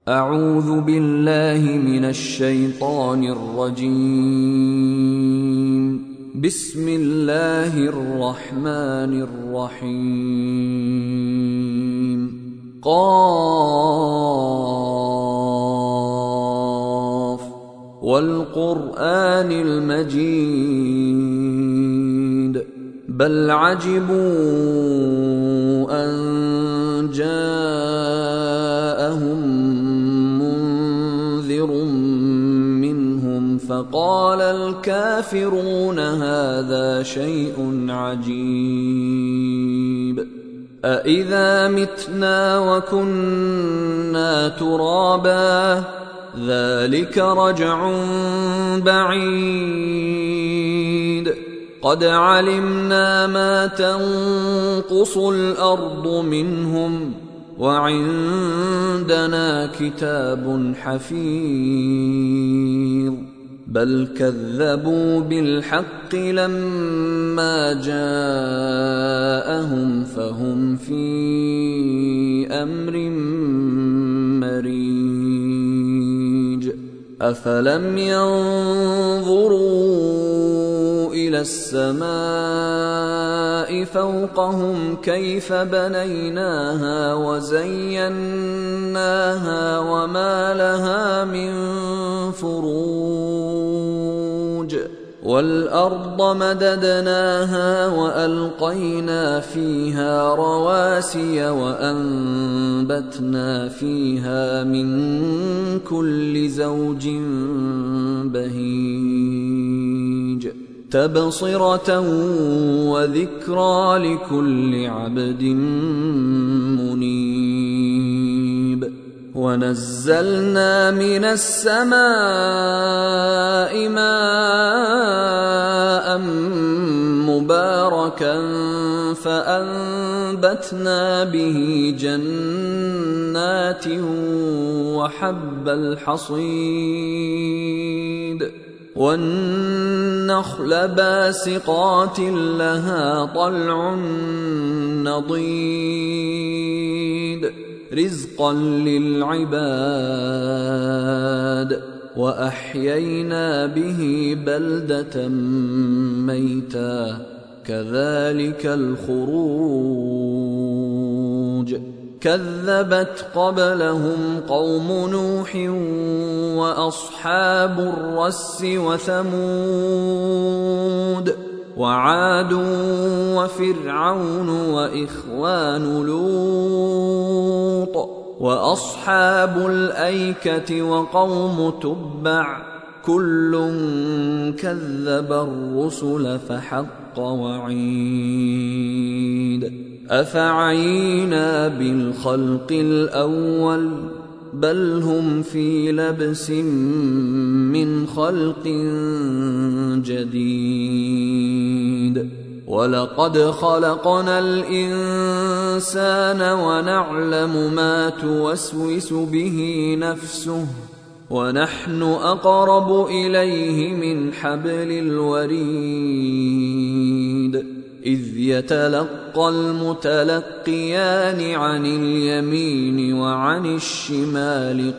أعوذ بالله من الشيطان الرجيم. بسم الله الرحمن الرحيم. قاف والقرآن المجيد بل عجبوا أن جاءهم منذر منهم فقال الكافرون هذا شيء عجيب أإذا متنا وكنا ترابا ذلك رجع بعيد قد علمنا ما تنقص الأرض منهم وعندنا كتاب حفيظ بل كذبوا بالحق لما جاءهم فهم في أمر مريج أفلم ينظروا إلى السماء فوقهم كيف بنيناها وزيناها وما لها من فروج والأرض مددناها وألقينا فيها رواسي وأنبتنا فيها من كل زوج بهيج تبصرة وذكرى لكل عبد منيب ونزلنا من السماء ماء مباركا فأنبتنا به جنات وحب الحصيد والنخل باسقات لها طلع نضيد رزقا للعباد وأحيينا به بلدة ميتا كذلك الخروج كذبت قبلهم قوم نوح وأصحاب الرس وثمود وعاد وفرعون وإخوان لوط وأصحاب الأيكة وقوم تبع كل كذب الرسل فحق وعيد أفعينا بالخلق الأول بل هم في لبس من خلق جديد ولقد خلقنا الإنسان ونعلم ما توسوس به نفسه ونحن أقرب إليه من حبل الوريد إذ يتلقى المتلقيان عن اليمين وعن الشمال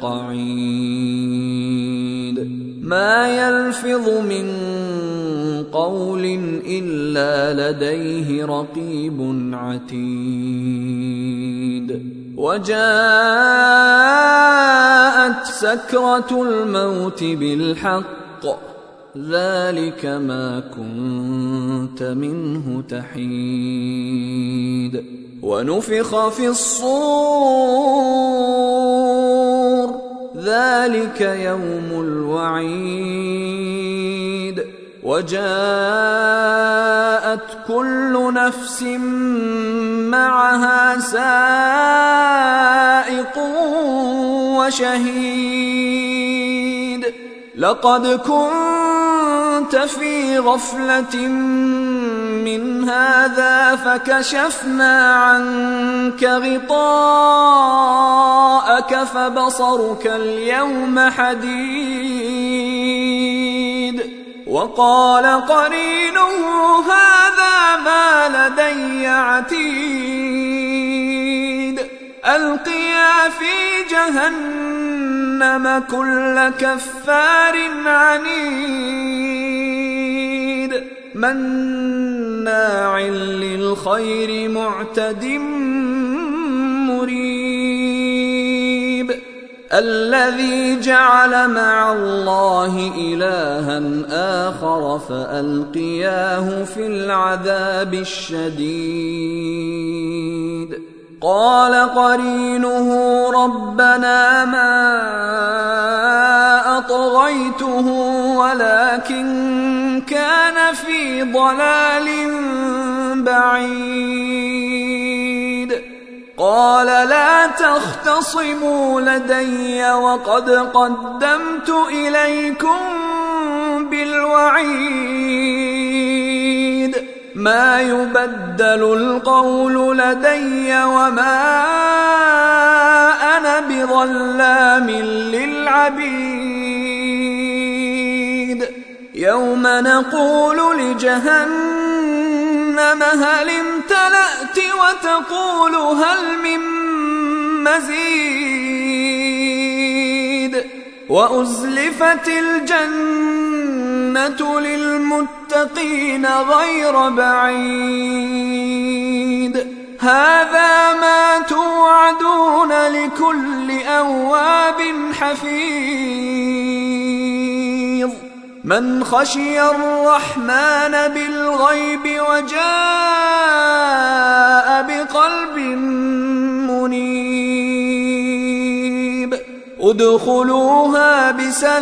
قعيد ما يلفظ من قول إلا لديه رقيب عتيد وجاءت سكرة الموت بالحق ذلك ما كنت منه تحيد ونفخ في الصور ذلك يوم الوعيد وجاءت كل نفس معها سائق وشهيد لقد كنت في غفلة من هذا فكشفنا عنك غطاءك فبصرك اليوم حديد وقال قرينه هذا ما لدي عتيد ألقيا في جهنم جهنم كل كفار عنيد مناع للخير معتد مريب الذي جعل مع الله إلها آخر فألقياه في العذاب الشديد قال قرينه ربنا ما أطغيته ولكن كان في ضلال بعيد قال لا تختصموا لدي وقد قدمت إليكم بالوعيد ما يبدل القول لدي وما أنا بظلام للعبيد يوم نقول لجهنم هل امتلأت وتقول هل من مزيد وأزلفت الجنة للمتقين غير بعيد هذا ما توعدون لكل أواب حفيظ من خشي الرحمن بالغيب وجاء بقلب منيب ادخلوها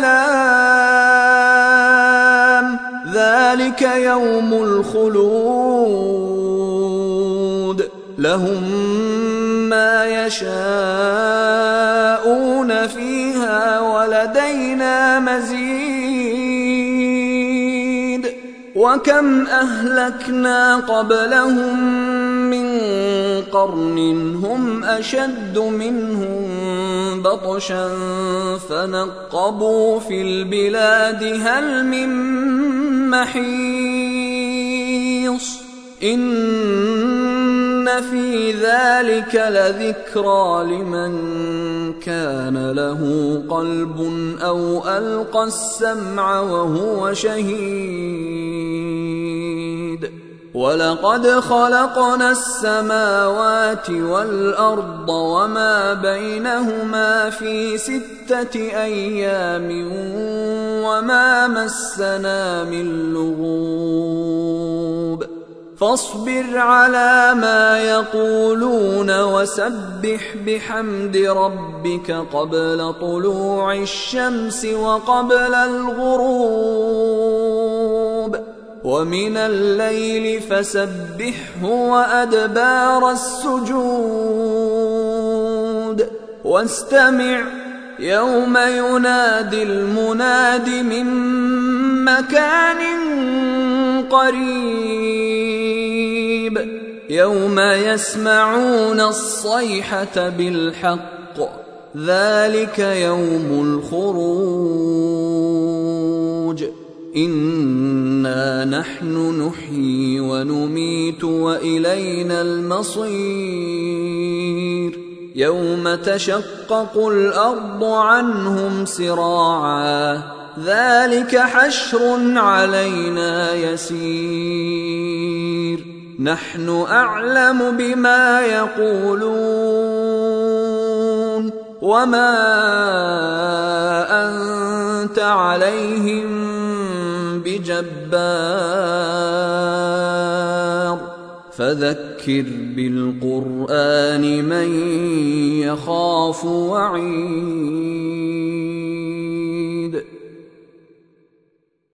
بسلام ذلك يوم الخلود لهم ما يشاءون فيها ولدينا مزيد وكم أهلكنا قبلهم من قرن هم أشد منهم بطشا فنقبوا في البلاد هل من محيص إن في ذلك لذكرى لمن كان له قلب أو ألقى السمع وهو شهيد ولقد خلقنا السماوات والأرض وما بينهما في 6 أيام وما مسنا من لغوب فاصبر على ما يقولون وسبح بحمد ربك قبل طلوع الشمس وقبل الغروب ومن الليل فسبحه وأدبار السجود واستمع يوم ينادي المناد من مكان قريب يوم يسمعون الصيحة بالحق ذلك يوم الخروج إنا نحن نحيي ونميت وإلينا المصير يوم تشقق الأرض عنهم سراعا ذلك حشر علينا يسير نحن أعلم بما يقولون وما أنت عليهم بجبار فذكر بالقرآن من يخاف وعيد